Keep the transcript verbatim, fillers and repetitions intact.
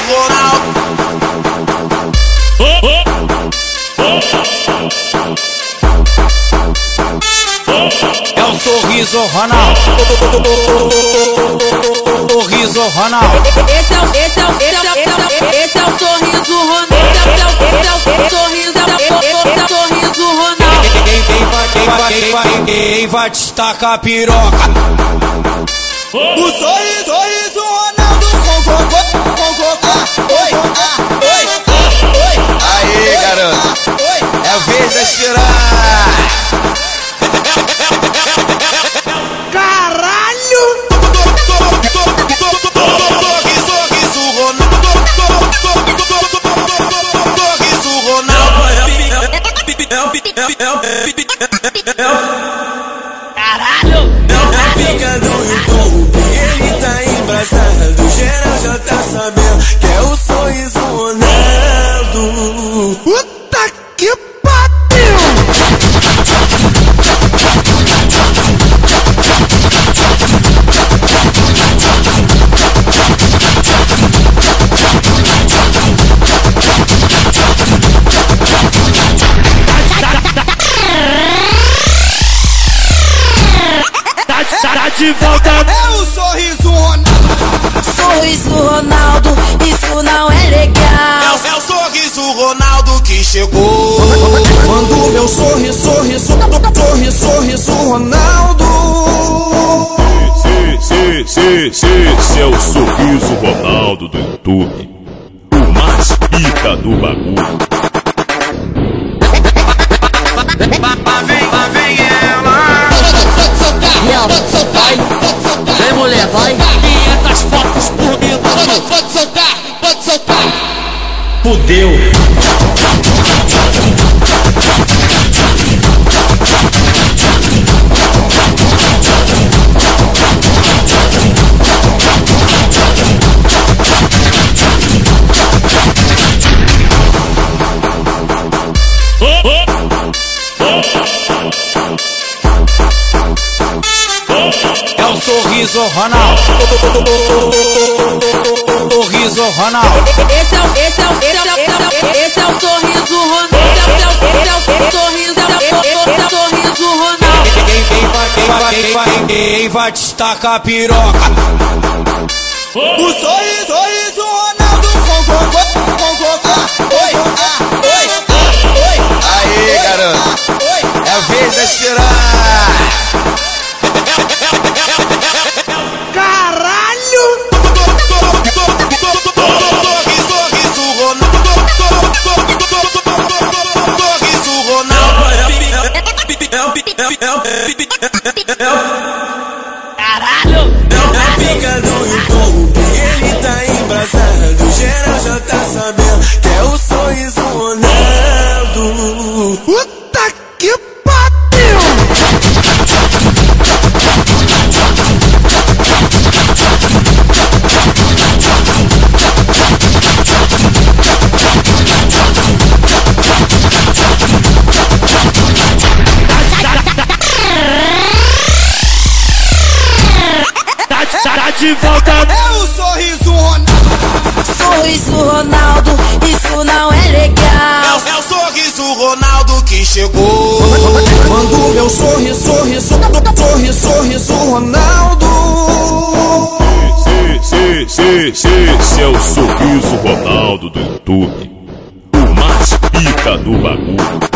Ronaldo. É o sorriso Ronaldo. Sorriso Ronaldo. Esse é o, esse é o, esse é o, esse é o sorriso Ronaldo. Esse é o, esse é o sorriso, esse é o sorriso Ronaldo. Quem, quem vai, quem vai, quem vai, quem vai destacar a piroca? O sorriso, sorriso Ronaldo convocou, convocou. Oi, ah, oi, ah, oi. Aí, garoto. É a vez de tirar. Caralho! É pica do YouTube, ele tá embrasado. Geral já tá sabendo que é o sorriso Ronaldo. Puta que pariu! Tá de volta. É o sorriso Ronaldo. Sorriso Ronaldo, isso não é legal. É o, é o sorriso Ronaldo que chegou. Quando meu sorriso, sorriso, sorriso, sorriso Ronaldo. Sim, sim, sim, sim, esse é o sorriso Ronaldo do YouTube. O mais pica do bagulho. Lá vem, lá vem ela. Vai, vem mulher, vai. quinhentas fotos por minuto. Pode soltar, pode soltar. Fudeu. É o sorriso Ronaldo. Sorriso Ronaldo. Esse é o, esse é o, esse é o, esse é o sorriso Ronaldo. Esse é o, esse é o sorriso, esse é o sorriso Ronaldo. Quem, quem vai, quem vai, quem vai, quem vai destacar a piroca? O sorriso, sorriso Ronaldo convocou, convocou. Oi, ah, oi, ah, oi. Aí, garoto. É a vez de tirar. Caralho! Sorriso Ronaldo. Sorriso Ronaldo. Caralho! É pica do YouTube, ele tá embrasado. Geral já tá sabendo que é o sorriso Ronaldo. Puta que pariu! Tá de volta. É o sorriso Ronaldo. Sorriso Ronaldo, isso não é legal. É o sorriso Ronaldo que chegou. Quando meu sorriso, sorriso, sorriso, sorriso Ronaldo. Sim, sim, sim, sim, esse é o sorriso Ronaldo do YouTube. O mais pica do bagulho.